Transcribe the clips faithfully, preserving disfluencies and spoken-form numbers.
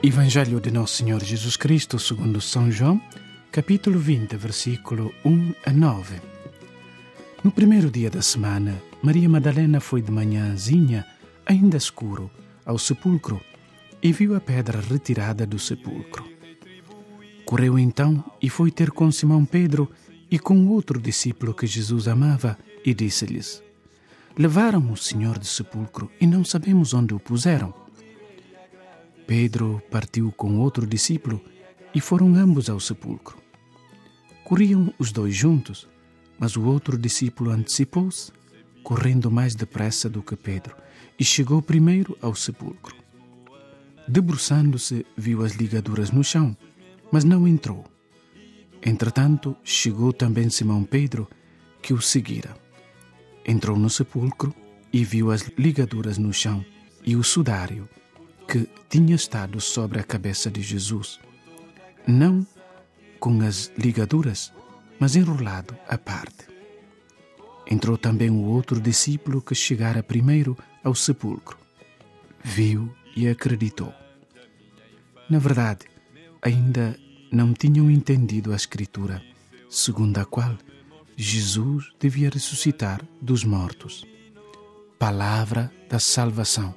Evangelho de Nosso Senhor Jesus Cristo segundo São João, capítulo vinte, versículo um a nove. No primeiro dia da semana, Maria Madalena foi de manhãzinha, ainda escuro, ao sepulcro e viu a pedra retirada do sepulcro. Correu então e foi ter com Simão Pedro e com outro discípulo que Jesus amava e disse-lhes: levaram o Senhor do sepulcro e não sabemos onde o puseram. Pedro partiu com outro discípulo e foram ambos ao sepulcro. Corriam os dois juntos, mas o outro discípulo antecipou-se, correndo mais depressa do que Pedro, e chegou primeiro ao sepulcro. Debruçando-se, viu as ligaduras no chão, mas não entrou. Entretanto, chegou também Simão Pedro, que o seguira. Entrou no sepulcro e viu as ligaduras no chão e o sudário que tinha estado sobre a cabeça de Jesus, não com as ligaduras, mas enrolado à parte. Entrou também o outro discípulo que chegara primeiro ao sepulcro. Viu e acreditou. Na verdade, ainda não tinham entendido a Escritura, segundo a qual Jesus devia ressuscitar dos mortos. Palavra da salvação.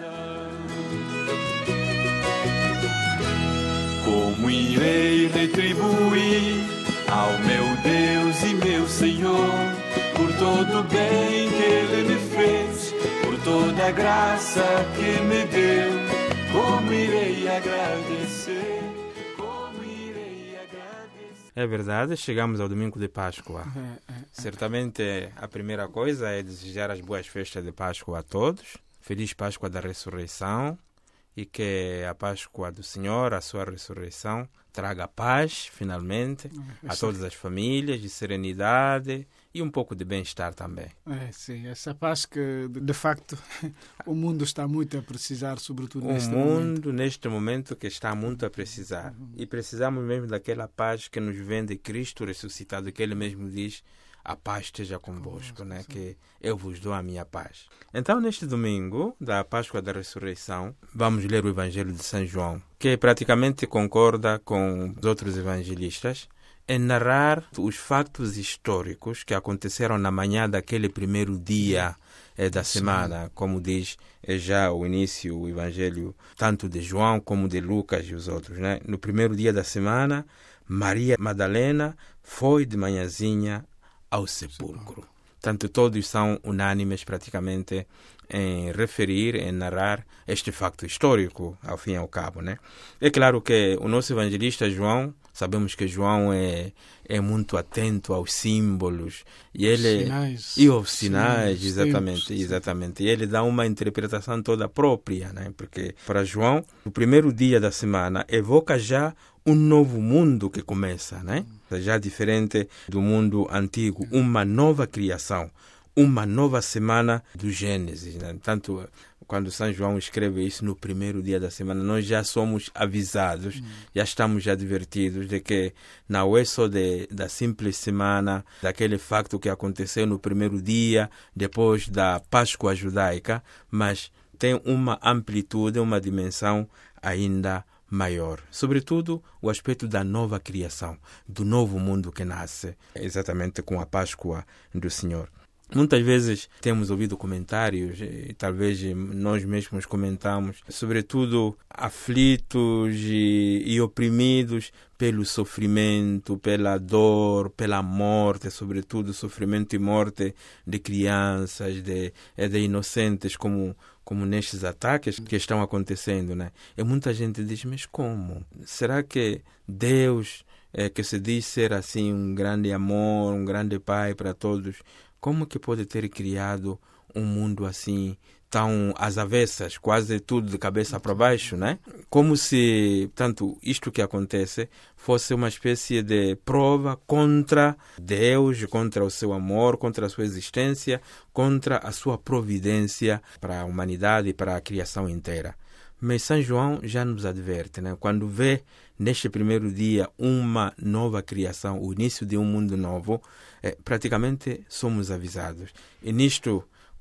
Como irei retribuir ao meu Deus e meu Senhor por todo o bem que Ele me fez, por toda a graça que me deu? Como irei agradecer? Como irei agradecer? É verdade, chegamos ao domingo de Páscoa. Certamente a primeira coisa é desejar as boas festas de Páscoa a todos. Feliz Páscoa da Ressurreição. E que a Páscoa do Senhor, a sua ressurreição, traga paz, finalmente, é, a todas as famílias, de serenidade e um pouco de bem-estar também. É, sim, essa paz que, de facto, o mundo está muito a precisar, sobretudo neste momento. O mundo, neste momento, que está muito a precisar. E precisamos mesmo daquela paz que nos vem de Cristo ressuscitado, que Ele mesmo diz: a paz esteja convosco, né? Que eu vos dou a minha paz. Então, neste domingo da Páscoa da Ressurreição, vamos ler o Evangelho de São João, que praticamente concorda com os outros evangelistas em narrar os fatos históricos que aconteceram na manhã daquele primeiro dia eh, da semana, como diz eh, já o início, o Evangelho, tanto de João como de Lucas e os outros, né? No primeiro dia da semana, Maria Madalena foi de manhãzinha ao sepulcro. Tanto todos são unânimes praticamente em referir, em narrar este facto histórico, ao fim e ao cabo, né? É claro que o nosso evangelista João, sabemos que João é, é muito atento aos símbolos e ele sinais, e aos sinais, sinais exatamente, tempos, exatamente. E ele dá uma interpretação toda própria, né? Porque para João, o primeiro dia da semana evoca já um novo mundo que começa, né? Já diferente do mundo antigo, uma nova criação, uma nova semana do Gênesis, né? Tanto quando São João escreve isso no primeiro dia da semana, nós já somos avisados, hum. já estamos advertidos de que não é só de, da simples semana, daquele facto que aconteceu no primeiro dia, depois da Páscoa judaica, mas tem uma amplitude, uma dimensão ainda maior. Sobretudo o aspecto da nova criação, do novo mundo que nasce, exatamente com a Páscoa do Senhor. Muitas vezes temos ouvido comentários, e talvez nós mesmos comentamos, sobretudo aflitos e, e oprimidos pelo sofrimento, pela dor, pela morte, sobretudo sofrimento e morte de crianças, de, de inocentes, como, como nestes ataques que estão acontecendo, né? E muita gente diz, mas como? Será que Deus, é, que se diz ser assim um grande amor, um grande pai para todos, como que pode ter criado um mundo assim, tão às avessas, quase tudo de cabeça para baixo, né? Como se, tanto isto que acontece, fosse uma espécie de prova contra Deus, contra o seu amor, contra a sua existência, contra a sua providência para a humanidade e para a criação inteira. Mas São João já nos adverte, né? Quando vê neste primeiro dia uma nova criação, o início de um mundo novo, eh, praticamente somos avisados. E nisto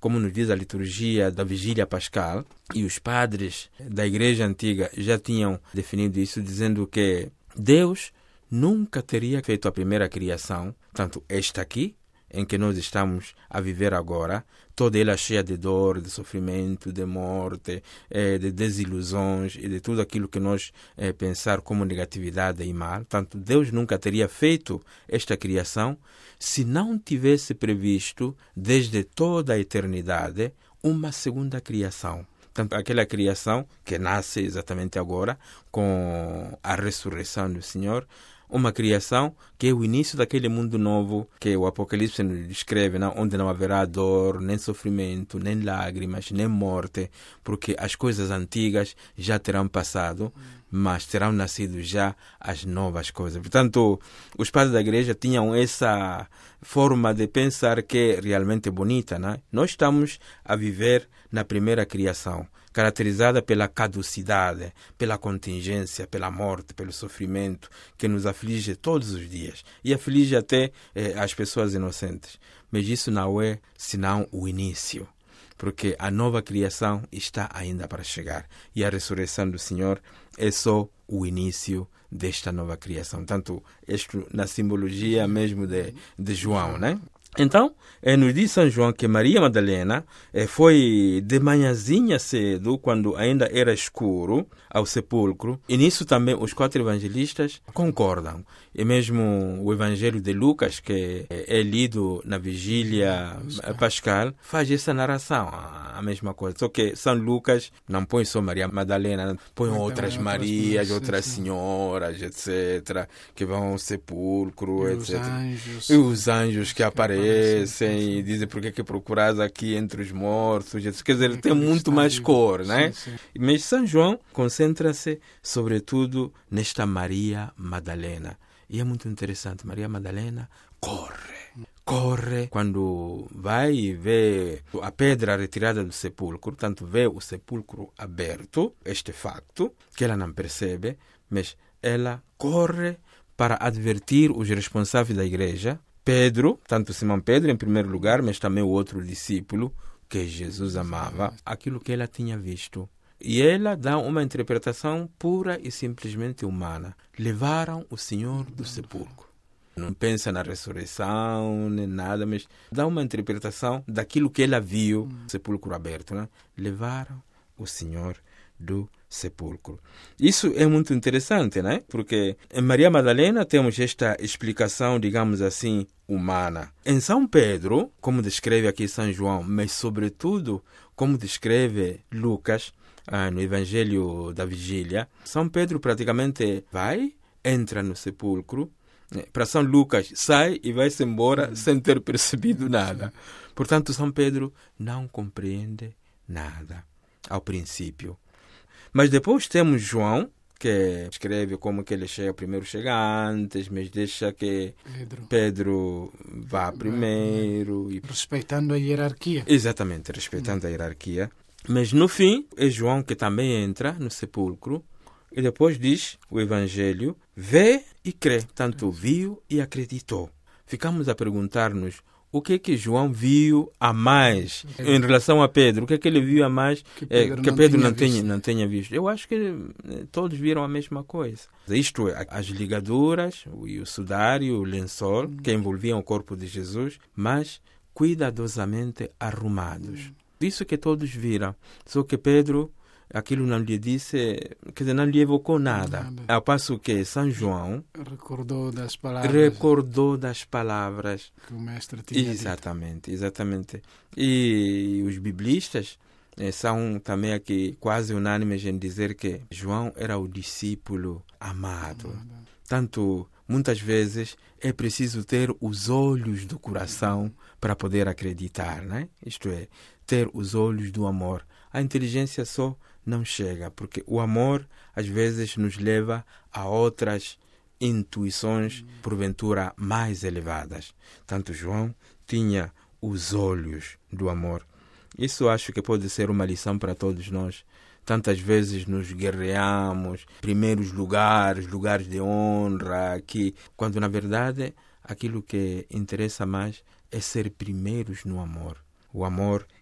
como nos diz a liturgia da Vigília Pascal, e os padres da Igreja Antiga já tinham definido isso, dizendo que Deus nunca teria feito a primeira criação, tanto esta aqui, em que nós estamos a viver agora, toda ela cheia de dor, de sofrimento, de morte, eh, de desilusões e de tudo aquilo que nós eh, pensar como negatividade e mal. Tanto Deus nunca teria feito esta criação se não tivesse previsto, desde toda a eternidade, uma segunda criação. Tanto aquela criação que nasce exatamente agora, com a ressurreição do Senhor, uma criação que é o início daquele mundo novo que o Apocalipse nos descreve, não? Onde não haverá dor, nem sofrimento, nem lágrimas, nem morte, porque as coisas antigas já terão passado, mas terão nascido já as novas coisas. Portanto, os padres da igreja tinham essa forma de pensar que é realmente bonita, não é? Nós estamos a viver na primeira criação, caracterizada pela caducidade, pela contingência, pela morte, pelo sofrimento, que nos aflige todos os dias e aflige até eh, as pessoas inocentes. Mas isso não é senão o início, porque a nova criação está ainda para chegar e a ressurreição do Senhor é só o início desta nova criação. Tanto isto na simbologia mesmo de, de João, né? Então, eh, nos diz São João que Maria Madalena eh, foi de manhãzinha cedo, quando ainda era escuro, ao sepulcro. E nisso também os quatro evangelistas concordam. E mesmo o Evangelho de Lucas, que é lido na Vigília Pascal, faz essa narração, a mesma coisa. Só que São Lucas não põe só Maria Madalena, põe outras Marias, outras senhoras, etcétera, que vão ao sepulcro, etcétera. E os anjos que aparecem e dizem por que que procuras aqui entre os mortos. Quer dizer, ele tem muito mais cor, né? Sim, sim. Mas São João concentra-se sobretudo nesta Maria Madalena. E é muito interessante, Maria Madalena corre. Corre quando vai e vê a pedra retirada do sepulcro, tanto vê o sepulcro aberto, este facto, que ela não percebe, mas ela corre para advertir os responsáveis da igreja, Pedro, tanto Simão Pedro em primeiro lugar, mas também o outro discípulo que Jesus amava, aquilo que ela tinha visto. E ela dá uma interpretação pura e simplesmente humana. Levaram o Senhor do sepulcro. Não pensa na ressurreição, nem nada, mas dá uma interpretação daquilo que ela viu, sepulcro aberto, né? Levaram o Senhor do sepulcro. Isso é muito interessante, né? Porque em Maria Madalena temos esta explicação, digamos assim, humana. Em São Pedro, como descreve aqui São João, mas sobretudo como descreve Lucas, ah, no Evangelho da Vigília, São Pedro praticamente vai, entra no sepulcro. Para São Lucas, sai e vai-se embora hum. sem ter percebido nada. Portanto, São Pedro não compreende nada ao princípio. Mas depois temos João, que escreve como que ele chega primeiro, chega antes, mas deixa que Pedro, Pedro vá primeiro. E... respeitando a hierarquia. Exatamente, respeitando hum. a hierarquia. Mas no fim, é João que também entra no sepulcro. E depois diz o Evangelho, vê e crê, tanto viu e acreditou. Ficamos a perguntar-nos o que é que João viu a mais em relação a Pedro, o que é que ele viu a mais que Pedro, é, que não, Pedro não, tenha, não tenha visto. Eu acho que todos viram a mesma coisa. Isto é, as ligaduras, o sudário, o lençol, que envolviam o corpo de Jesus, mas cuidadosamente arrumados. Isso que todos viram, só que Pedro... aquilo não lhe disse, quer dizer, não lhe evocou nada. nada. Ao passo que São João recordou das palavras, recordou das palavras que o mestre tinha Exatamente, dito. exatamente. E os biblistas eh, são também aqui quase unânimes em dizer que João era o discípulo amado. amado. Tanto, muitas vezes, é preciso ter os olhos do coração para poder acreditar, né? Isto é, ter os olhos do amor. A inteligência só não chega, porque o amor às vezes nos leva a outras intuições, porventura mais elevadas. Tanto João tinha os olhos do amor. Isso acho que pode ser uma lição para todos nós. Tantas vezes nos guerreamos, primeiros lugares, lugares de honra, aqui, quando na verdade aquilo que interessa mais é ser primeiros no amor. O amor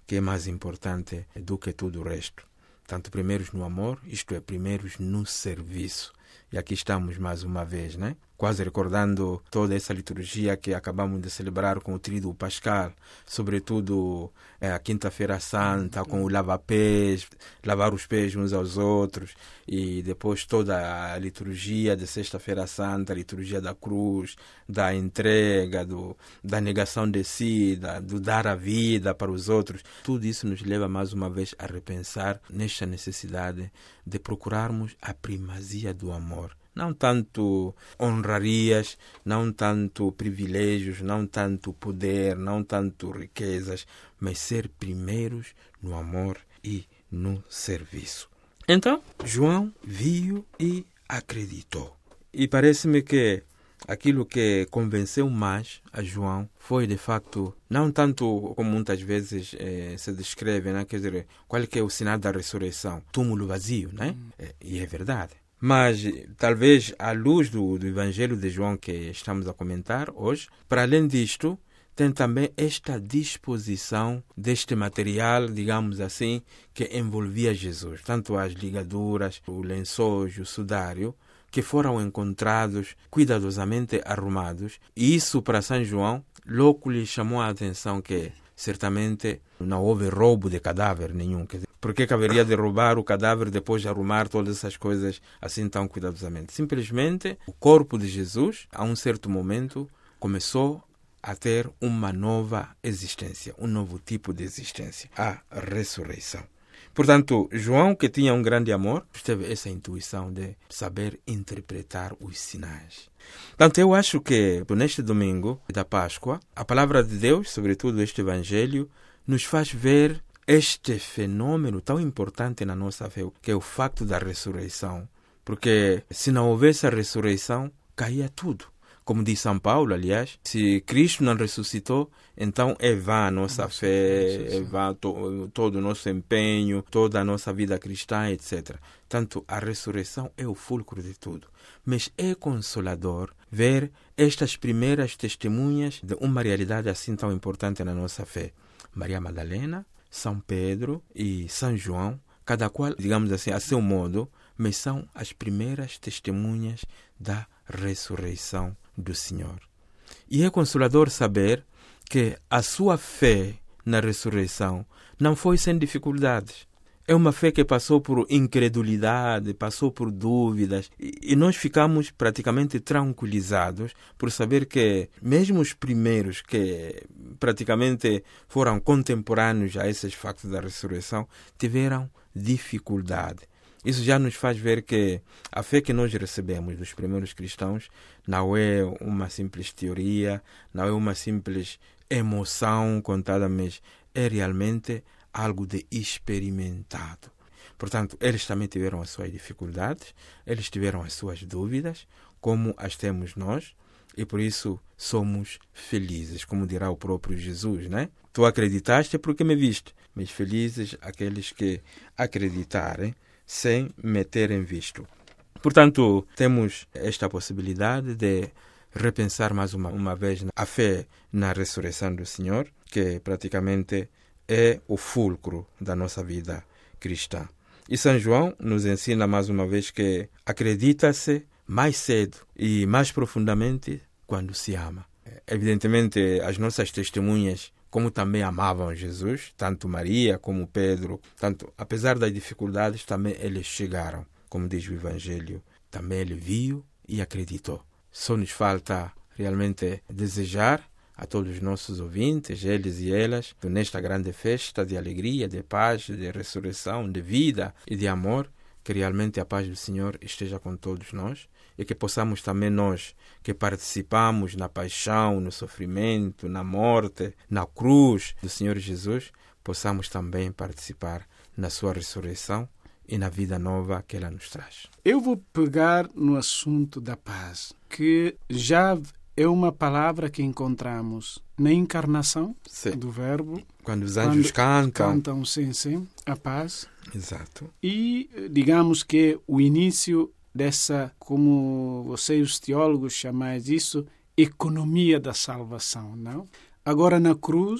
que é mais importante do que tudo o resto. Tanto primeiros no amor, isto é, primeiros no serviço. E aqui estamos mais uma vez, né? Quase recordando toda essa liturgia que acabamos de celebrar com o Tríduo Pascal, sobretudo é, a Quinta-feira Santa, com o lava-pés, lavar os pés uns aos outros, e depois toda a liturgia de Sexta-feira Santa, a liturgia da cruz, da entrega, do, da negação de si, da, do dar a vida para os outros. Tudo isso nos leva mais uma vez a repensar nesta necessidade de procurarmos a primazia do amor. Não tanto honrarias, não tanto privilégios, não tanto poder, não tanto riquezas, mas ser primeiros no amor e no serviço. Então, João viu e acreditou. E parece-me que aquilo que convenceu mais a João foi, de facto, não tanto como muitas vezes eh, se descreve, né? Quer dizer, qual é, que é o sinal da ressurreição? Túmulo vazio, né? Hum. É, e é verdade. Mas, talvez, à luz do, do Evangelho de João que estamos a comentar hoje, para além disto, tem também esta disposição deste material, digamos assim, que envolvia Jesus. Tanto as ligaduras, o lençóis, o sudário, que foram encontrados cuidadosamente arrumados. E isso, para São João, logo lhe chamou a atenção que, certamente, não houve roubo de cadáver nenhum. Quer dizer, por que haveria de roubar o cadáver depois de arrumar todas essas coisas assim tão cuidadosamente? Simplesmente, o corpo de Jesus, a um certo momento, começou a ter uma nova existência, um novo tipo de existência, a ressurreição. Portanto, João, que tinha um grande amor, teve essa intuição de saber interpretar os sinais. Portanto, eu acho que neste domingo da Páscoa, a palavra de Deus, sobretudo este Evangelho, nos faz ver este fenômeno tão importante na nossa fé, que é o facto da ressurreição. Porque se não houvesse a ressurreição, caía tudo. Como diz São Paulo, aliás, se Cristo não ressuscitou, então é vã a nossa fé, é vã to, todo o nosso empenho, toda a nossa vida cristã, etcétera. Tanto a ressurreição é o fulcro de tudo. Mas é consolador ver estas primeiras testemunhas de uma realidade assim tão importante na nossa fé. Maria Madalena, São Pedro e São João, cada qual, digamos assim, a seu modo, mas são as primeiras testemunhas da ressurreição do Senhor. E é consolador saber que a sua fé na ressurreição não foi sem dificuldades. É uma fé que passou por incredulidade, passou por dúvidas, e nós ficamos praticamente tranquilizados por saber que mesmo os primeiros que praticamente foram contemporâneos a esses factos da ressurreição tiveram dificuldade. Isso já nos faz ver que a fé que nós recebemos dos primeiros cristãos não é uma simples teoria, não é uma simples emoção contada, mas é realmente algo de experimentado. Portanto, eles também tiveram as suas dificuldades, eles tiveram as suas dúvidas, como as temos nós, e por isso somos felizes, como dirá o próprio Jesus, né? Tu acreditaste porque me viste, mas felizes aqueles que acreditarem sem me terem visto. Portanto, temos esta possibilidade de repensar mais uma, uma vez a fé na ressurreição do Senhor, que praticamente é o fulcro da nossa vida cristã. E São João nos ensina mais uma vez que acredita-se mais cedo e mais profundamente quando se ama. Evidentemente, as nossas testemunhas, como também amavam Jesus, tanto Maria como Pedro, tanto, apesar das dificuldades, também eles chegaram. Como diz o Evangelho, também ele viu e acreditou. Só nos falta realmente desejar a todos os nossos ouvintes, eles e elas, nesta grande festa de alegria, de paz, de ressurreição, de vida e de amor, que realmente a paz do Senhor esteja com todos nós e que possamos também nós, que participamos na paixão, no sofrimento, na morte, na cruz do Senhor Jesus, possamos também participar na sua ressurreição e na vida nova que ela nos traz. Eu vou pegar no assunto da paz, que já é uma palavra que encontramos na encarnação, sim, do Verbo. Quando os anjos quando cantam. Cantam, sim, sim, a paz. Exato. E digamos que o início dessa, como vocês os teólogos chamais isso, economia da salvação, não? Agora na cruz,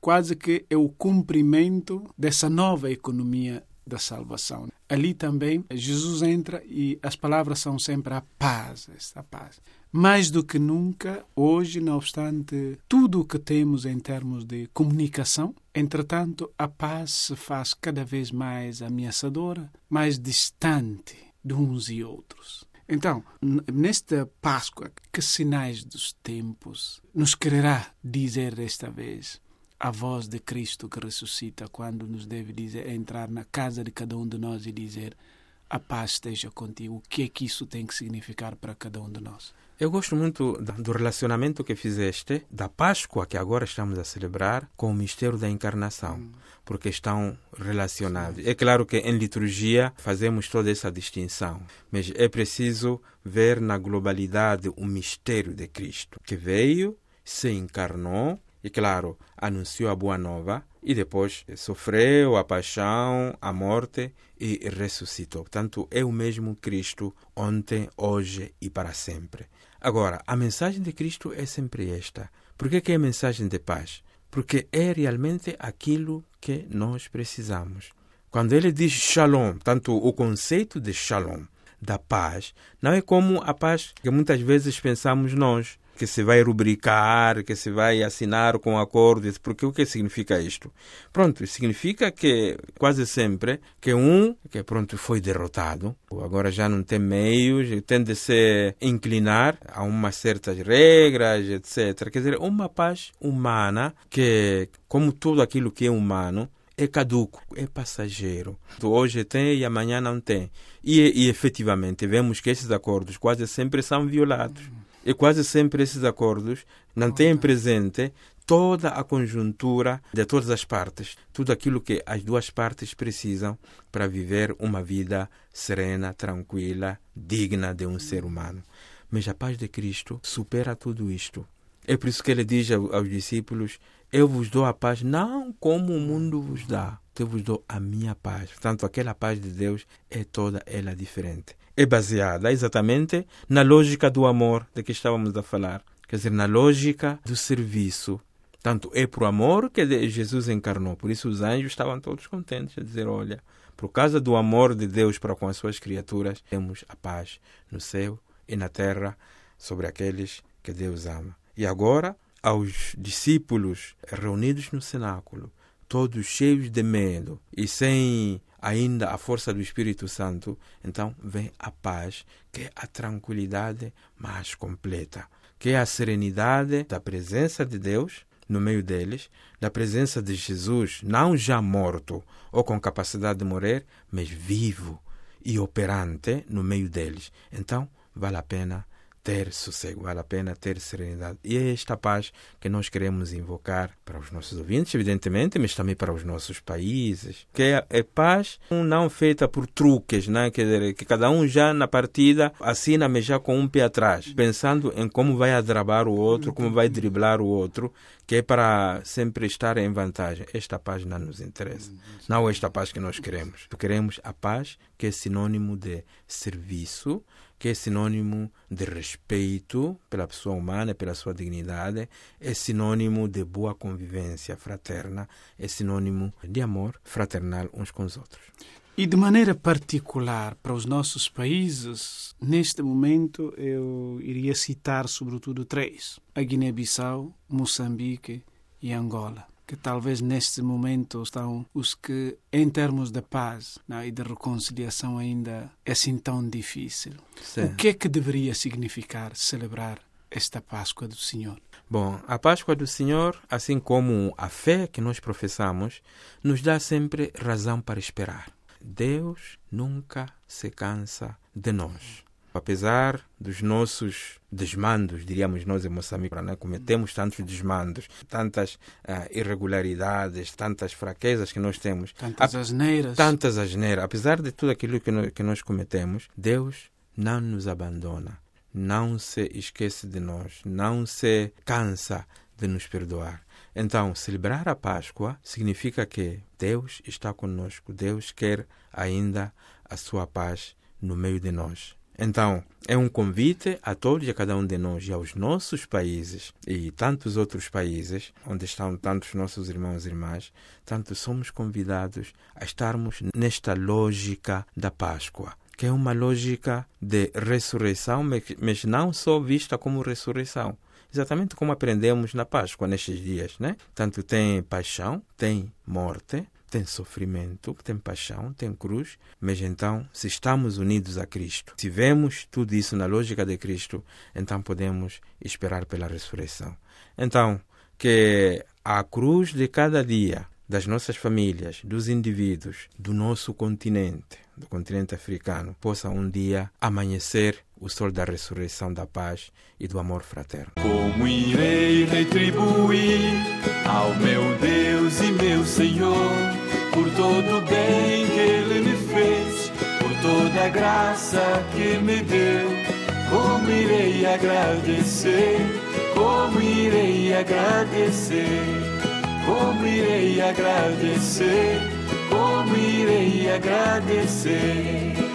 quase que é o cumprimento dessa nova economia da salvação. Ali também Jesus entra e as palavras são sempre a paz, esta paz. Mais do que nunca, hoje, não obstante tudo o que temos em termos de comunicação, entretanto, a paz se faz cada vez mais ameaçadora, mais distante de uns e outros. Então, nesta Páscoa, que sinais dos tempos nos quererá dizer desta vez a voz de Cristo que ressuscita, quando nos deve dizer, entrar na casa de cada um de nós e dizer: a paz esteja contigo? O que é que isso tem que significar para cada um de nós? Eu gosto muito do relacionamento que fizeste da Páscoa, que agora estamos a celebrar, com o mistério da encarnação, hum. porque estão relacionados. É claro que em liturgia fazemos toda essa distinção, mas é preciso ver na globalidade o mistério de Cristo, que veio, se encarnou e, claro, anunciou a boa nova e depois sofreu a paixão, a morte e ressuscitou. Portanto, é o mesmo Cristo ontem, hoje e para sempre. Agora, a mensagem de Cristo é sempre esta. Por que que é a mensagem de paz? Porque é realmente aquilo que nós precisamos. Quando ele diz shalom, tanto o conceito de shalom, da paz, não é como a paz que muitas vezes pensamos nós, que se vai rubricar, que se vai assinar com acordos, porque o que significa isto? Pronto, significa que quase sempre que um que pronto foi derrotado, agora já não tem meios, tem de se inclinar a umas certas regras, etcétera. Quer dizer, uma paz humana que, como tudo aquilo que é humano, é caduco, é passageiro. Hoje tem e amanhã não tem. E, e efetivamente vemos que esses acordos quase sempre são violados. E quase sempre esses acordos não têm presente toda a conjuntura de todas as partes, tudo aquilo que as duas partes precisam para viver uma vida serena, tranquila, digna de um ser humano. Mas a paz de Cristo supera tudo isto. É por isso que ele diz aos discípulos: eu vos dou a paz não como o mundo vos dá, eu vos dou a minha paz. Portanto, aquela paz de Deus é toda ela diferente. É baseada exatamente na lógica do amor de que estávamos a falar. Quer dizer, na lógica do serviço. Tanto é por amor que Jesus encarnou. Por isso os anjos estavam todos contentes a dizer: olha, por causa do amor de Deus para com as suas criaturas, temos a paz no céu e na terra sobre aqueles que Deus ama. E agora, aos discípulos reunidos no cenáculo, todos cheios de medo e sem ainda a força do Espírito Santo, então vem a paz, que é a tranquilidade mais completa, que é a serenidade da presença de Deus no meio deles, da presença de Jesus, não já morto ou com capacidade de morrer, mas vivo e operante no meio deles. Então, vale a pena ter sossego, vale a pena ter serenidade. E é esta paz que nós queremos invocar para os nossos ouvintes, evidentemente, mas também para os nossos países. Que é, é paz não feita por truques, né? Quer dizer, que cada um já na partida assina, mas já com um pé atrás, pensando em como vai adrabar o outro, como vai driblar o outro, que é para sempre estar em vantagem. Esta paz não nos interessa. Não é esta paz que nós queremos. Queremos a paz que é sinônimo de serviço, que é sinônimo de respeito pela pessoa humana, pela sua dignidade, é sinônimo de boa convivência fraterna, é sinônimo de amor fraternal uns com os outros. E de maneira particular para os nossos países, neste momento eu iria citar sobretudo três: a Guiné-Bissau, Moçambique e Angola, que talvez neste momento estão os que, em termos de paz, não, e de reconciliação, ainda é assim tão difícil. Sim. O que é que deveria significar celebrar esta Páscoa do Senhor? Bom, a Páscoa do Senhor, assim como a fé que nós professamos, nos dá sempre razão para esperar. Deus nunca se cansa de nós. Apesar dos nossos desmandos, diríamos nós em Moçambique, né? Cometemos tantos desmandos, tantas uh, irregularidades, tantas fraquezas que nós temos. Tantas a, asneiras. Tantas asneiras. Apesar de tudo aquilo que nós, que nós cometemos, Deus não nos abandona, não se esquece de nós, não se cansa de nos perdoar. Então, celebrar a Páscoa significa que Deus está conosco, Deus quer ainda a sua paz no meio de nós. Então, é um convite a todos e a cada um de nós e aos nossos países e tantos outros países, onde estão tantos nossos irmãos e irmãs, tantos somos convidados a estarmos nesta lógica da Páscoa, que é uma lógica de ressurreição, mas não só vista como ressurreição. Exatamente como aprendemos na Páscoa nestes dias, né? Tanto tem paixão, tem morte, tem sofrimento, tem paixão, tem cruz, mas então, se estamos unidos a Cristo, se vemos tudo isso na lógica de Cristo, então podemos esperar pela ressurreição. Então, que a cruz de cada dia, das nossas famílias, dos indivíduos, do nosso continente, do continente africano, possa um dia amanhecer o sol da ressurreição, da paz e do amor fraterno. Como irei retribuir ao meu Deus e meu Senhor por todo o bem que Ele me fez, por toda a graça que me deu? Como irei agradecer, como irei agradecer, como irei agradecer, como irei agradecer.